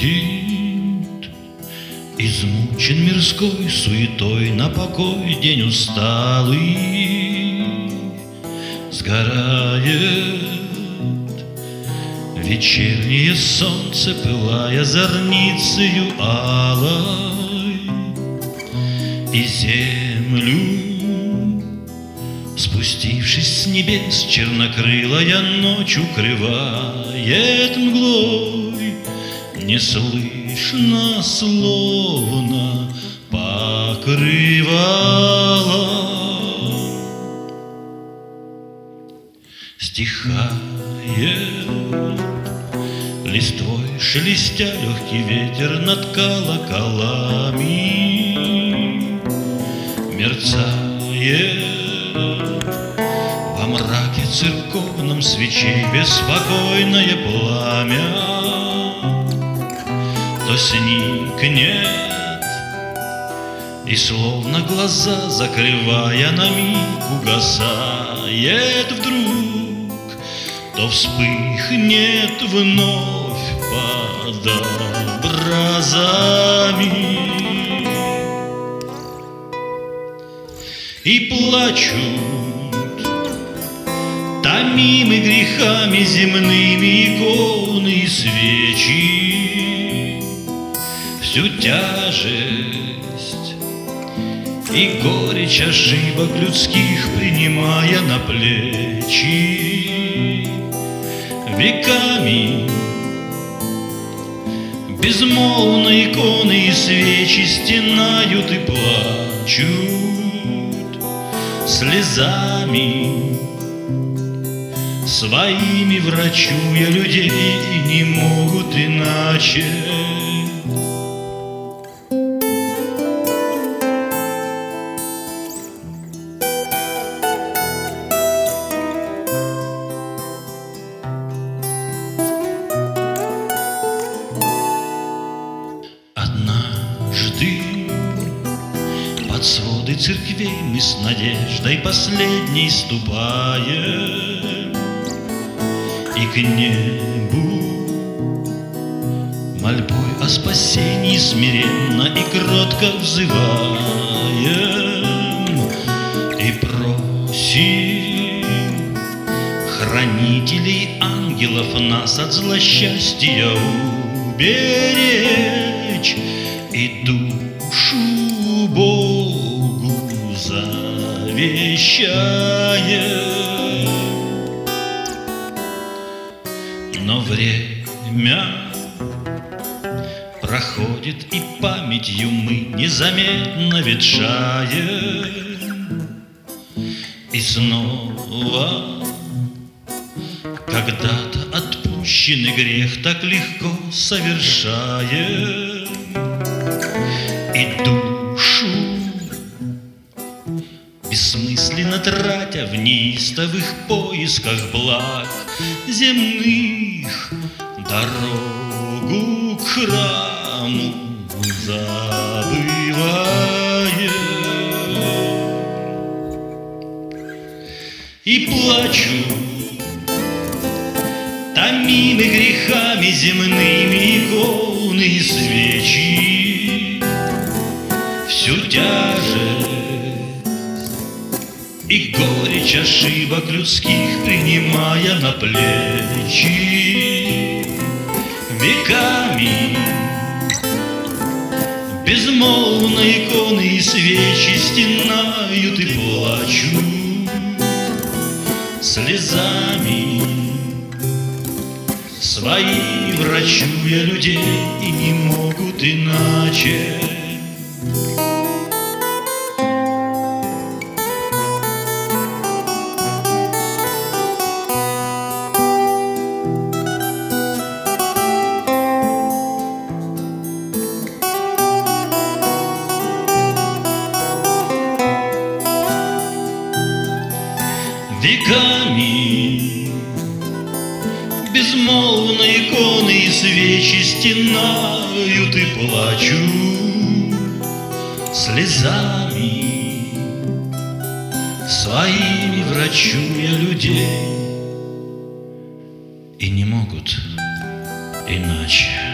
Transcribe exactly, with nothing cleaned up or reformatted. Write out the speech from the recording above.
уходит. Измучен мирской суетой, на покой день усталый сгорает. Вечернее солнце, пылая зорницею алой, и землю, спустившись с небес, чернокрылая ночь укрывает мглой. Не слышно, словно покрывало. Стихает листвой, шелестя легкий ветер над колоколами. Мерцает во мраке церковном свечей беспокойное пламя. То сникнет, и словно глаза закрывая на миг угасает вдруг, то вспыхнет вновь под образами. И плачут томимы грехами земными иконы и свечи. Всю тяжесть и горечь ошибок людских принимая на плечи. Веками безмолвно иконы и свечи стенают и плачут слезами своими, врачуя людей, и не могут иначе. Под своды церквей мы с надеждой последней ступаем, и к небу мольбой о спасении смиренно и кротко взываем, и просим хранителей ангелов нас от злосчастья уберечь, и душу Богу завещаем. Но время проходит, и памятью мы незаметно ветшаем, и снова когда-то отпущенный грех так легко совершаем, и душу бессмысленно тратя в неистовых поисках благ земных, дорогу к храму забываем. И плачу томимы грехами земными иконы и свечи. Всю тяжесть и горечь ошибок людских принимая на плечи. Веками безмолвно иконы и свечи стенают и плачут слезами свои, врачуя людей, и не могут иначе. Веками безмолвно иконы и свечи стенают и плачут слезами своими, врачуя людей, и не могут иначе.